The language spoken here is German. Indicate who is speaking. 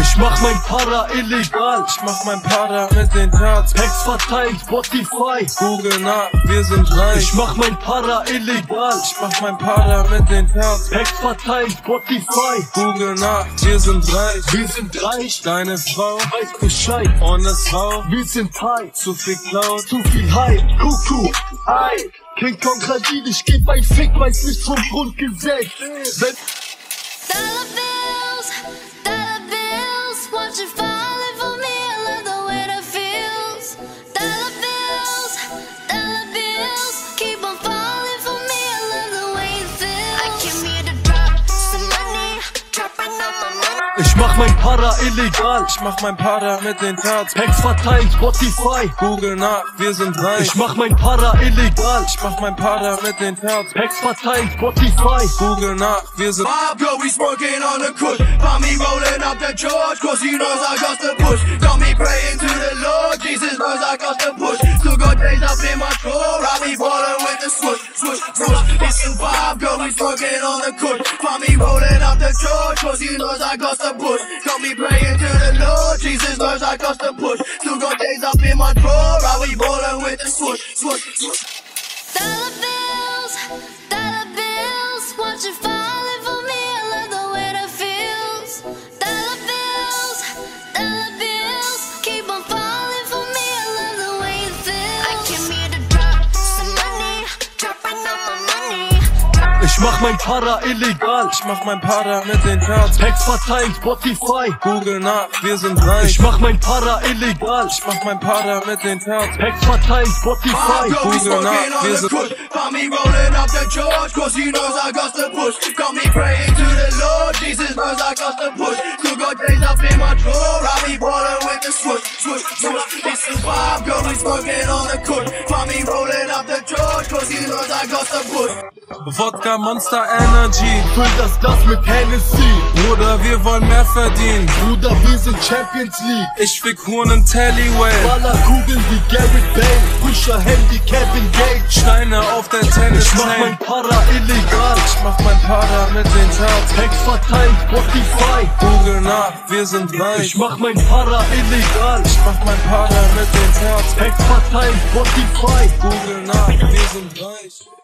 Speaker 1: Ich mach mein Para illegal,
Speaker 2: Ich mach mein Para mit den Herz.
Speaker 1: Packs verteilt, Spotify.
Speaker 2: Google nach, wir sind reich.
Speaker 1: Ich mach mein Para illegal,
Speaker 2: Ich mach mein Para mit den Herz.
Speaker 1: Packs verteilt, Spotify.
Speaker 2: Google nach, wir sind reich.
Speaker 1: Wir sind reich,
Speaker 2: Deine Frau
Speaker 1: weiß Bescheid.
Speaker 2: ohne Sau.
Speaker 1: Wir sind high,
Speaker 2: Zu viel Cloud.
Speaker 1: zu viel Hype. Kuckuck, Ei. King Kong Radin, ich geb ein Fick, weiß nicht vom Grundgesetz. Wenn
Speaker 3: Dollar bills, watch it falling for me. I love the way that feels. Dollar bills, keep on falling for me. I love the way it feels. I came here to drop some money, dropping on my money.
Speaker 1: ich mach mein Para illegal,
Speaker 2: Ich mach mein Para mit den Herz.
Speaker 1: Packs verteilt, Spotify.
Speaker 2: Google nach, wir sind reich.
Speaker 1: Ich mach mein Para illegal,
Speaker 2: Ich mach mein Para mit den Herz.
Speaker 1: Packs verteilt, Spotify.
Speaker 2: Google nach, wir sind
Speaker 4: Bob go, we smoking on the kush. Find me rolling up the George, cause he knows I got the push. Got me praying to the Lord, Jesus knows I got the push. Still got days up in my core, I be ballin' with the swoosh, swoosh, swoosh. It's the Bob go, we smoking on the kush. Find me rolling up the George, cause he knows I got the push. Got me praying to the Lord, Jesus knows I got the push. Still got days up in my drawer, I be ballin' with the swoosh, swoosh, swoosh.
Speaker 3: Dollar bills, watch it falling for me. I love the way that feels. Dollar bills, keep on falling for me. I love the way it feels. I came here to drop some money, dropping on my money.
Speaker 1: Ich mach mein Para illegal,
Speaker 2: Ich mach mein Para mit den Herz.
Speaker 1: Packs verteilt, Spotify.
Speaker 2: Google nach, wir sind reich.
Speaker 1: Ich mach mein Para illegal,
Speaker 2: Ich mach mein Para mit den Herz.
Speaker 1: Packs verteilt, Spotify.
Speaker 4: Go, we
Speaker 2: Google
Speaker 4: smoking
Speaker 2: now,
Speaker 4: on
Speaker 2: here's
Speaker 4: the
Speaker 2: a-
Speaker 4: kush. Find me rolling up the George, cause he knows I got the push. Got me praying to the Lord, Jesus knows I got the push. Still got days up in my drawer, I be ballin' with the swoosh, swoosh, swoosh. It's the vibe, girl, we smoking on the kush. Find me rolling up the George, cause he knows I got the push.
Speaker 2: Wodka Monster Energy.
Speaker 1: Füll das Glas mit Hennessy.
Speaker 2: Bruder, wir wollen mehr verdienen.
Speaker 1: Bruder, wir sind Champions League.
Speaker 2: Ich fick Huren Tellyway.
Speaker 1: Ballerkugeln wie Garrett Bale. Pusher Handy, Kevin Gates.
Speaker 2: Steine auf der
Speaker 1: Ich mach mein
Speaker 2: Tennis-Chain.
Speaker 1: Para illegal.
Speaker 2: Ich mach mein Para mit den Herz.
Speaker 1: Packs verteilt, Spotify.
Speaker 2: Google nach, wir sind reich.
Speaker 1: Ich mach mein Para illegal.
Speaker 2: Ich mach mein Para mit den Herz.
Speaker 1: Packs verteilt, Spotify.
Speaker 2: Google nach, wir sind reich.